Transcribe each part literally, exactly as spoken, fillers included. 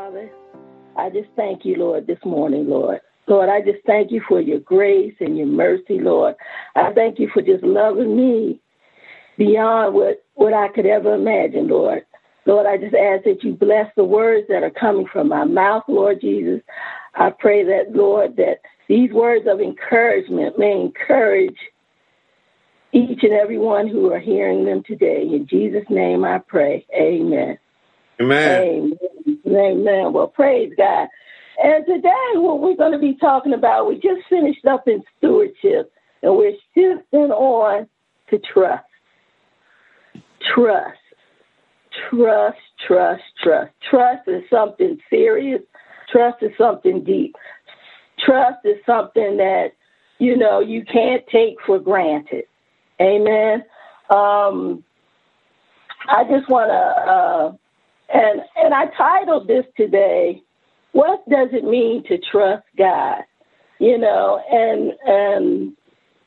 Father, I just thank you, Lord, this morning, Lord. Lord, I just thank you for your grace and your mercy, Lord. I thank you for just loving me beyond what, what I could ever imagine, Lord. Lord, I just ask that you bless the words that are coming from my mouth, Lord Jesus. I pray that, Lord, that these words of encouragement may encourage each and every one who are hearing them today. In Jesus' name I pray. Amen. Amen. Amen. Amen. Well, praise God. And today what we're going to be talking about, we just finished up in stewardship, and we're shifting on to trust. Trust. Trust, trust, trust. Trust is something serious. Trust is something deep. Trust is something that, you know, you can't take for granted. Amen. Um, I just want to, uh, and and I titled this today, "What Does It Mean to Trust God?" You know, and and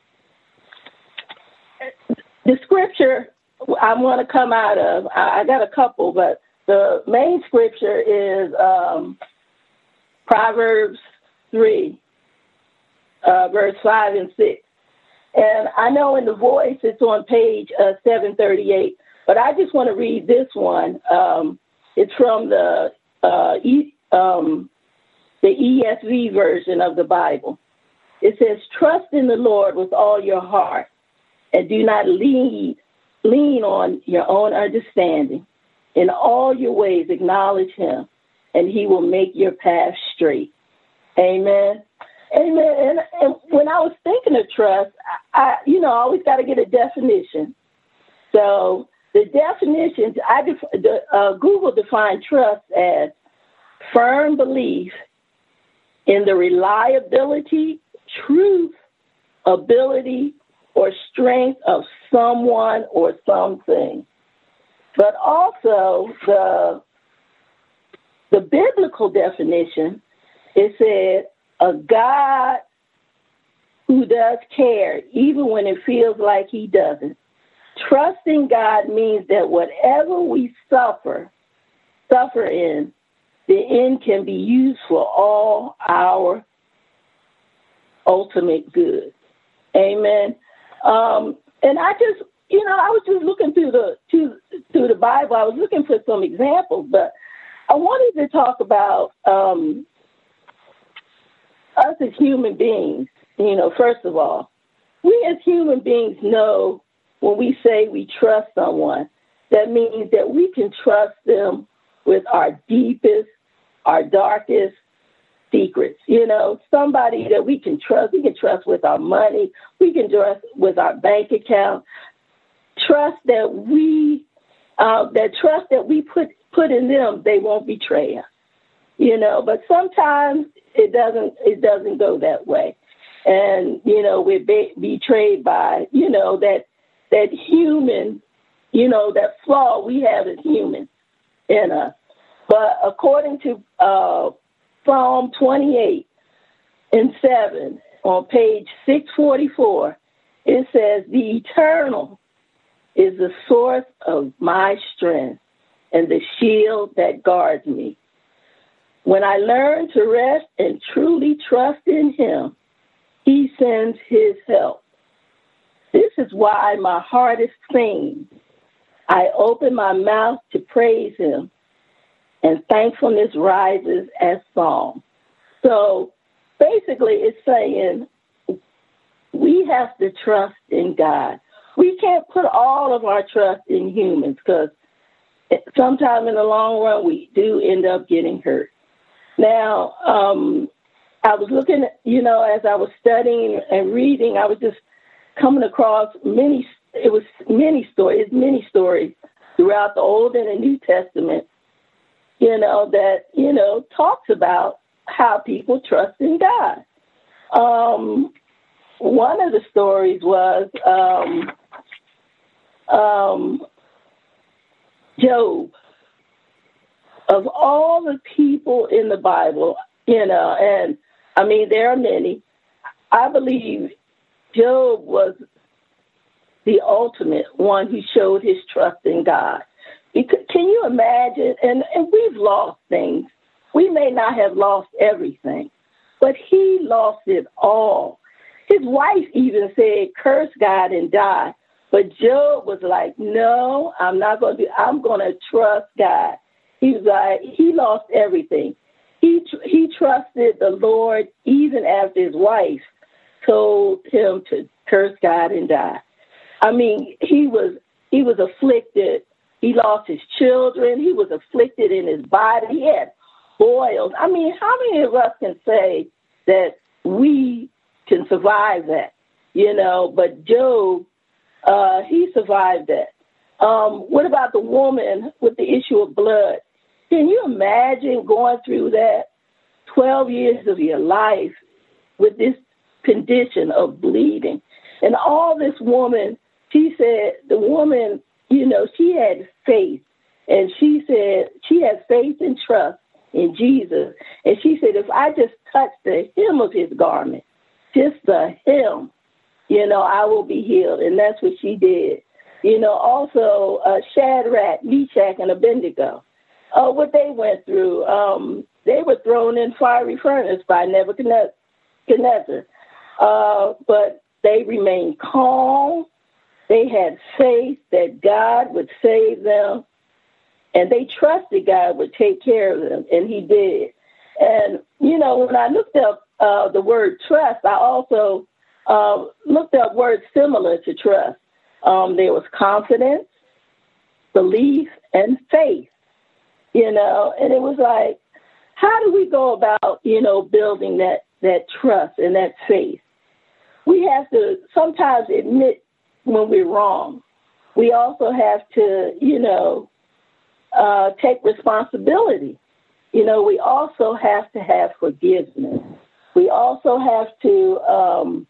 the scripture I want to come out of, I got a couple, but the main scripture is um, Proverbs three, uh, verse five and six. And I know in the Voice it's on page uh, seven thirty-eight, but I just want to read this one. Um, it's from the uh, e, um, the E S V version of the Bible. It says, "Trust in the Lord with all your heart, and do not lean lean on your own understanding. In all your ways acknowledge him, and he will make your path straight." Amen. Amen. And, and when I was thinking of trust, I, I you know, I always got to get a definition. So the definitions, I def, the, uh, Google defined trust as firm belief in the reliability, truth, ability, or strength of someone or something. But also the the biblical definition, it said, a God who does care, even when it feels like he doesn't. Trusting God means that whatever we suffer, suffer in, the end can be used for all our ultimate good. Amen. Um, and I just, you know, I was just looking through the through, through the Bible. I was looking for some examples, but I wanted to talk about um, us as human beings. You know, first of all, we as human beings know when we say we trust someone, that means that we can trust them with our deepest, our darkest secrets. You know, somebody that we can trust. We can trust with our money. We can trust with our bank account. Trust that we, uh, that trust that we put put in them, they won't betray us. You know, but sometimes it doesn't. It doesn't go that way, and you know we're be- betrayed by you know that that human, you know that flaw we have as humans in us. But according to uh, Psalm twenty-eight and seven on page six forty-four, it says, "The Eternal is the source of my strength and the shield that guards me. When I learn to rest and truly trust in him, he sends his help. This is why my heart is singing. I open my mouth to praise him, and thankfulness rises as song." So basically it's saying we have to trust in God. We can't put all of our trust in humans because sometime in the long run we do end up getting hurt. Now, um, I was looking at, you know, as I was studying and reading, I was just coming across many, it was many stories, many stories throughout the Old and the New Testament, you know, that, you know, talks about how people trust in God. Um, one of the stories was um, um, Job. Of all the people in the Bible, you know, and I mean, there are many, I believe Job was the ultimate one who showed his trust in God. Because, can you imagine? And, and we've lost things. we may not have lost everything, but he lost it all. His wife even said, curse God and die. But Job was like, no, I'm not going to do, I'm going to trust God. He was like, he lost everything. He he trusted the Lord even after his wife told him to curse God and die. I mean, he was he was afflicted. He lost his children. He was afflicted in his body. He had boils. I mean, how many of us can say that we can survive that? You know, but Job, uh, he survived that. Um, what about the woman with the issue of blood? Can you imagine going through that twelve years of your life with this condition of bleeding? And all this woman, she said, the woman, you know, she had faith. And she said she had faith and trust in Jesus. And she said, if I just touch the hem of his garment, just the hem, you know, I will be healed. And that's what she did. You know, also uh, Shadrach, Meshach, and Abednego. Uh, what they went through, um, they were thrown in fiery furnace by Nebuchadnezzar. Uh, but they remained calm. They had faith that God would save them, and they trusted God would take care of them, and he did. And, you know, when I looked up uh, the word trust, I also uh, looked up words similar to trust. Um, there was confidence, belief, and faith. You know, and it was like, how do we go about, you know, building that, that trust and that faith? We have to sometimes admit when we're wrong. We also have to, you know, uh, take responsibility. You know, we also have to have forgiveness. We also have to um,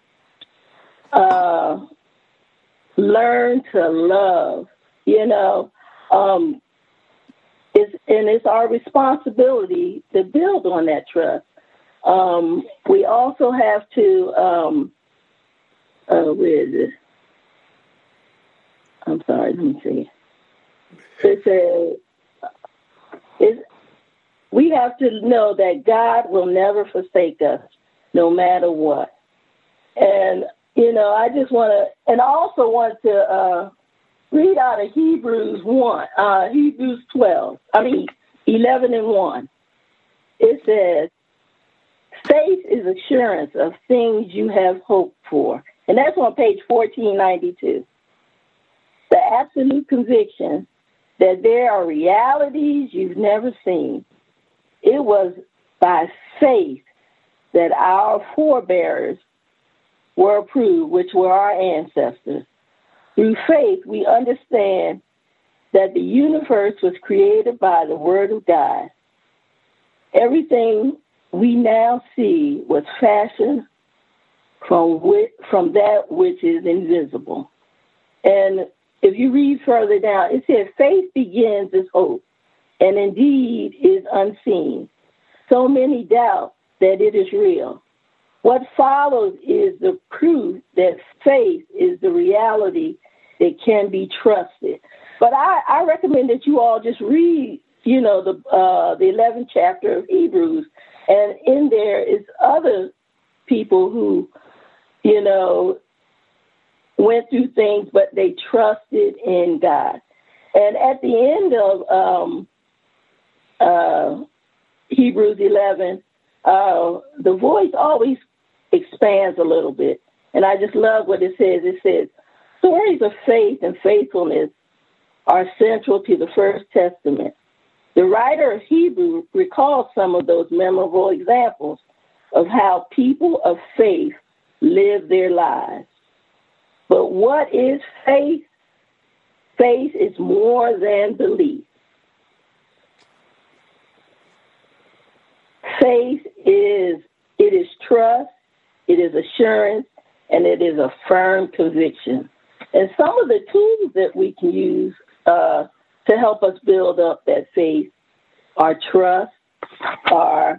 uh, learn to love, you know, um, It's, and it's our responsibility to build on that trust. Um, we also have to, um, uh, where is it? I'm sorry, let me see. It says, it's, we have to know that God will never forsake us, no matter what. And, you know, I just want to, and I also want to, uh, read out of Hebrews one, uh, Hebrews twelve, I mean, eleven and one. It says, faith is assurance of things you have hoped for. And that's on page fourteen ninety-two. The absolute conviction that there are realities you've never seen. It was by faith that our forebears were approved, which were our ancestors. Through faith, we understand that the universe was created by the Word of God. Everything we now see was fashioned from which, from that which is invisible. And if you read further down, it says, faith begins as hope, and indeed is unseen. So many doubt that it is real. What follows is the proof that faith is the reality that can be trusted. But I, I recommend that you all just read, you know, the uh, the eleventh chapter of Hebrews, and in there is other people who, you know, went through things, but they trusted in God. And at the end of um, uh, Hebrews eleven, uh, the voice always expands a little bit. And I just love what it says. It says, stories of faith and faithfulness are central to the First Testament. The writer of Hebrews recalls some of those memorable examples of how people of faith live their lives. But what is faith? Faith is more than belief. Faith is, it is trust, it is assurance, and it is a firm conviction. And some of the tools that we can use uh, to help us build up that faith are trust, are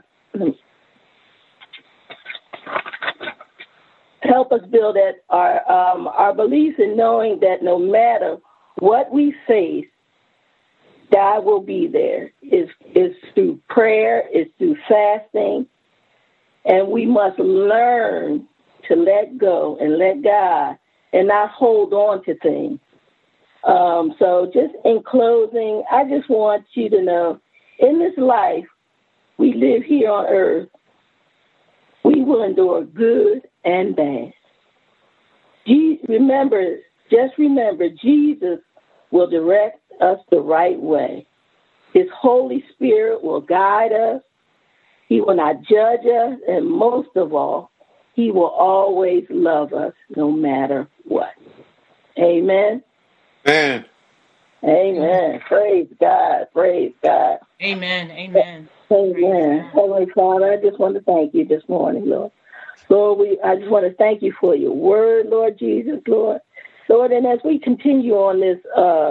help us build that our um, our belief in knowing that no matter what we face, God will be there. It's, it's through prayer, it's through fasting, and we must learn to let go and let God and not hold on to things. Um, so just in closing, I just want you to know, in this life, we live here on earth, we will endure good and bad. Je- remember, just remember, Jesus will direct us the right way. His Holy Spirit will guide us. He will not judge us. And most of all, he will always love us no matter what. Amen. Amen. Amen. Praise God. Praise God. Amen. Amen. Amen. Heavenly Father, I just want to thank you this morning, Lord. Lord, we I just want to thank you for your word, Lord Jesus, Lord. Lord, and as we continue on this uh,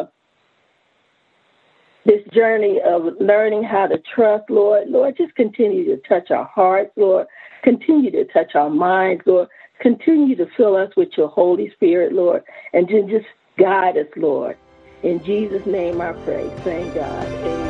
this journey of learning how to trust, Lord, Lord, just continue to touch our hearts, Lord. Continue to touch our minds, Lord. Continue to fill us with your Holy Spirit, Lord, and to just guide us, Lord. In Jesus' name I pray. Thank God. Amen.